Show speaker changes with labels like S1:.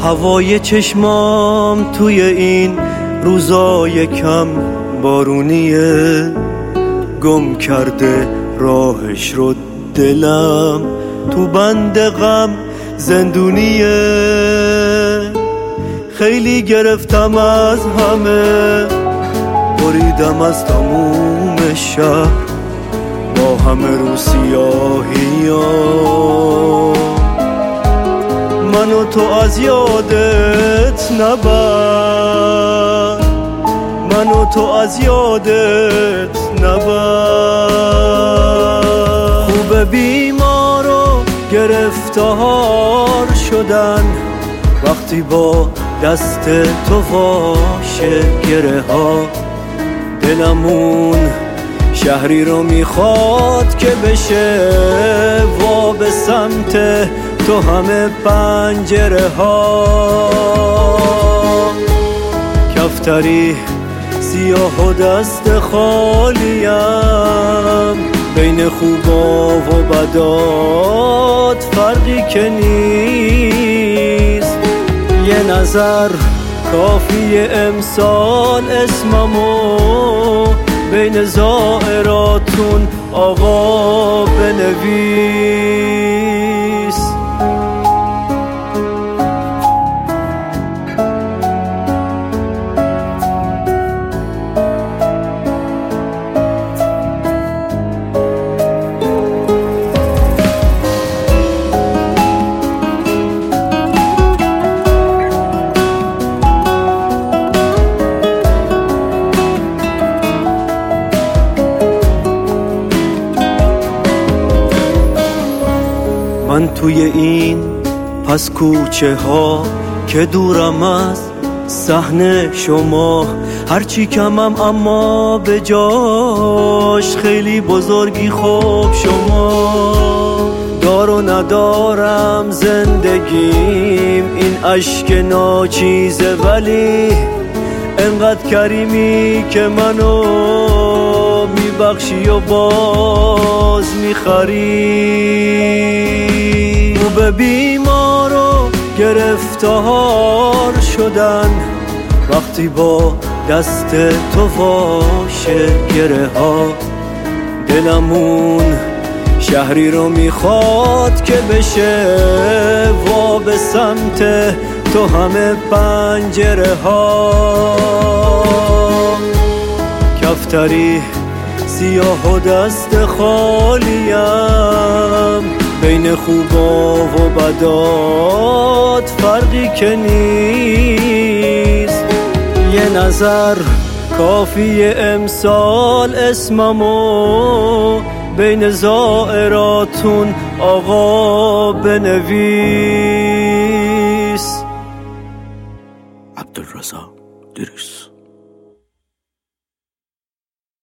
S1: هوای چشمام توی این روزای کم بارونیه، گم کرده راهش رو دلم تو بند غم زندونیه. خیلی گرفتم از همه، بریدم از تموم شهر با همه رو سیاهی‌ها. منو تو از یادت نبر، منو تو از یادت نبر. خوب بیمار و گرفتار شدن وقتی با دست تو واشه گره ها. دلمون شهری رو میخواد که بشه وا به سمت تو همه پنجره ها. کفتری سیاه و دست خالیم، بین خوبا و بدات فرقی که نیست. یه نظر کافیه امسال اسممو بین زائراتون آقا بنویس. من توی این پس کوچه ها که دورم از صحنه شما، هرچی کمم اما به جاش خیلی بزرگی. خوب شما دار و ندارم زندگیم این اشک ناچیزه، ولی انقدر کریمی که منو میبخشی و باز میخری. خوب بیمار و گرفتار شدن وقتی با دست تو واشه گره ها. دلمون شهری رو میخواد که بشه وا به سمت تو همه پنجره ها. کفتری سیاه و دست خالیم، بین خوبا و بدات فرقی که نیست. یه نظر کافیه امسال اسممو بین زائراتون آقا بنویس.
S2: عبدالرزاق دروس.